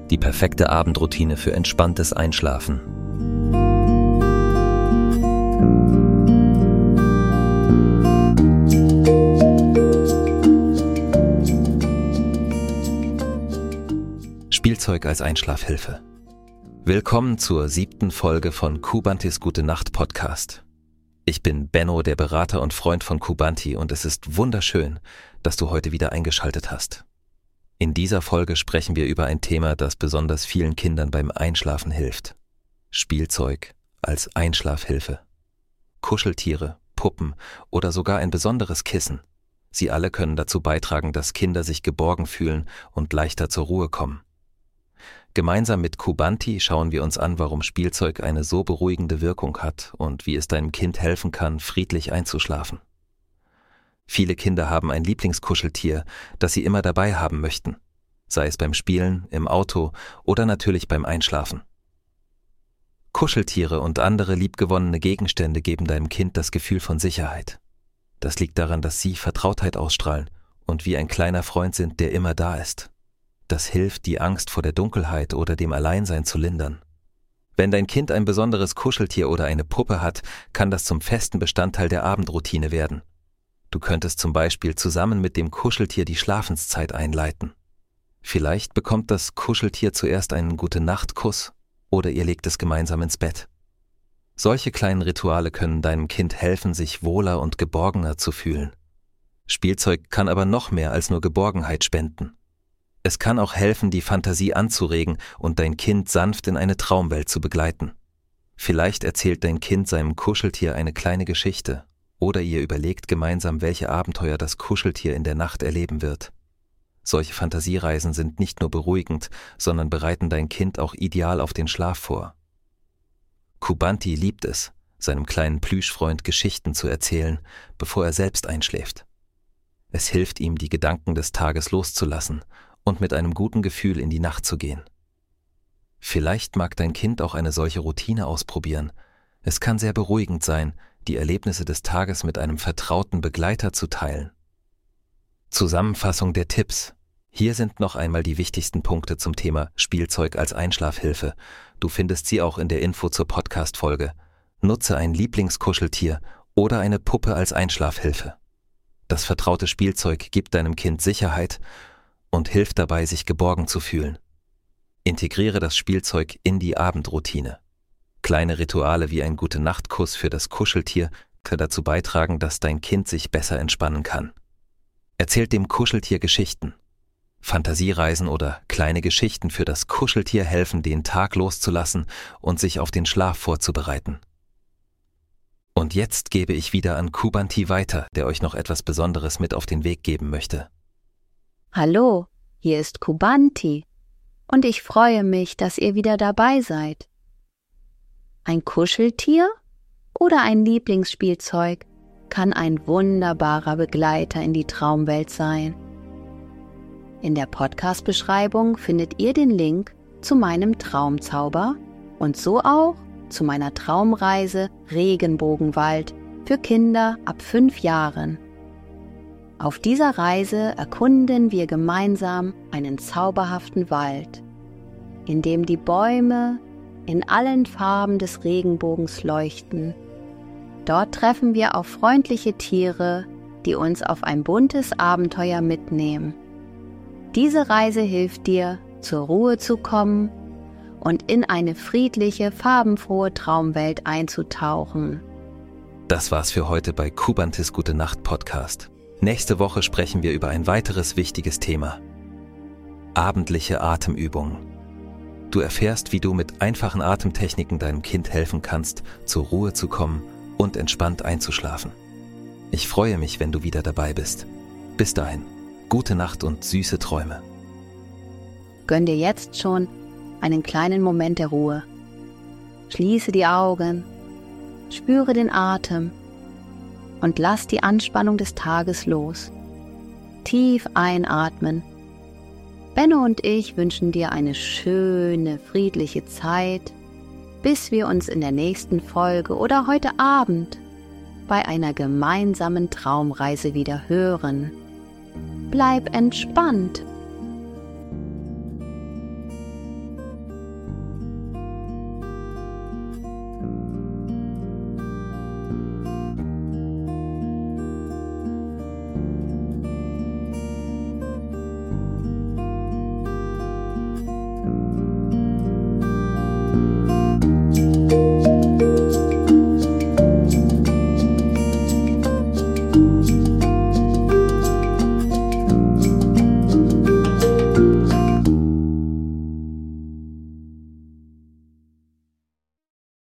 Die perfekte Abendroutine für entspanntes Einschlafen. Spielzeug als Einschlafhilfe. Willkommen zur 7. Folge von Kubantis Gute-Nacht-Podcast. Ich bin Benno, der Berater und Freund von Kubanti, und es ist wunderschön, dass du heute wieder eingeschaltet hast. In dieser Folge sprechen wir über ein Thema, das besonders vielen Kindern beim Einschlafen hilft. Spielzeug als Einschlafhilfe. Kuscheltiere, Puppen oder sogar ein besonderes Kissen. Sie alle können dazu beitragen, dass Kinder sich geborgen fühlen und leichter zur Ruhe kommen. Gemeinsam mit Kubanti schauen wir uns an, warum Spielzeug eine so beruhigende Wirkung hat und wie es deinem Kind helfen kann, friedlich einzuschlafen. Viele Kinder haben ein Lieblingskuscheltier, das sie immer dabei haben möchten, sei es beim Spielen, im Auto oder natürlich beim Einschlafen. Kuscheltiere und andere liebgewonnene Gegenstände geben deinem Kind das Gefühl von Sicherheit. Das liegt daran, dass sie Vertrautheit ausstrahlen und wie ein kleiner Freund sind, der immer da ist. Das hilft, die Angst vor der Dunkelheit oder dem Alleinsein zu lindern. Wenn dein Kind ein besonderes Kuscheltier oder eine Puppe hat, kann das zum festen Bestandteil der Abendroutine werden. Du könntest zum Beispiel zusammen mit dem Kuscheltier die Schlafenszeit einleiten. Vielleicht bekommt das Kuscheltier zuerst einen Gute-Nacht-Kuss oder ihr legt es gemeinsam ins Bett. Solche kleinen Rituale können deinem Kind helfen, sich wohler und geborgener zu fühlen. Spielzeug kann aber noch mehr als nur Geborgenheit spenden. Es kann auch helfen, die Fantasie anzuregen und dein Kind sanft in eine Traumwelt zu begleiten. Vielleicht erzählt dein Kind seinem Kuscheltier eine kleine Geschichte oder ihr überlegt gemeinsam, welche Abenteuer das Kuscheltier in der Nacht erleben wird. Solche Fantasiereisen sind nicht nur beruhigend, sondern bereiten dein Kind auch ideal auf den Schlaf vor. Kubanti liebt es, seinem kleinen Plüschfreund Geschichten zu erzählen, bevor er selbst einschläft. Es hilft ihm, die Gedanken des Tages loszulassen und mit einem guten Gefühl in die Nacht zu gehen. Vielleicht mag dein Kind auch eine solche Routine ausprobieren. Es kann sehr beruhigend sein, die Erlebnisse des Tages mit einem vertrauten Begleiter zu teilen. Zusammenfassung der Tipps. Hier sind noch einmal die wichtigsten Punkte zum Thema Spielzeug als Einschlafhilfe. Du findest sie auch in der Info zur Podcast-Folge. Nutze ein Lieblingskuscheltier oder eine Puppe als Einschlafhilfe. Das vertraute Spielzeug gibt deinem Kind Sicherheit und hilft dabei, sich geborgen zu fühlen. Integriere das Spielzeug in die Abendroutine. Kleine Rituale wie ein Gute-Nacht-Kuss für das Kuscheltier können dazu beitragen, dass dein Kind sich besser entspannen kann. Erzählt dem Kuscheltier Geschichten. Fantasiereisen oder kleine Geschichten für das Kuscheltier helfen, den Tag loszulassen und sich auf den Schlaf vorzubereiten. Und jetzt gebe ich wieder an Kubanti weiter, der euch noch etwas Besonderes mit auf den Weg geben möchte. Hallo, hier ist Kubanti und ich freue mich, dass ihr wieder dabei seid. Ein Kuscheltier oder ein Lieblingsspielzeug kann ein wunderbarer Begleiter in die Traumwelt sein. In der Podcast-Beschreibung findet ihr den Link zu meinem Traumzauber und so auch zu meiner Traumreise Regenbogenwald für Kinder ab 5 Jahren. Auf dieser Reise erkunden wir gemeinsam einen zauberhaften Wald, in dem die Bäume in allen Farben des Regenbogens leuchten. Dort treffen wir auf freundliche Tiere, die uns auf ein buntes Abenteuer mitnehmen. Diese Reise hilft dir, zur Ruhe zu kommen und in eine friedliche, farbenfrohe Traumwelt einzutauchen. Das war's für heute bei Kubantis Gute-Nacht-Podcast. Nächste Woche sprechen wir über ein weiteres wichtiges Thema. Abendliche Atemübungen. Du erfährst, wie du mit einfachen Atemtechniken deinem Kind helfen kannst, zur Ruhe zu kommen und entspannt einzuschlafen. Ich freue mich, wenn du wieder dabei bist. Bis dahin, gute Nacht und süße Träume. Gönn dir jetzt schon einen kleinen Moment der Ruhe. Schließe die Augen, spüre den Atem und lass die Anspannung des Tages los. Tief einatmen. Benno und ich wünschen dir eine schöne, friedliche Zeit, bis wir uns in der nächsten Folge oder heute Abend bei einer gemeinsamen Traumreise wieder hören. Bleib entspannt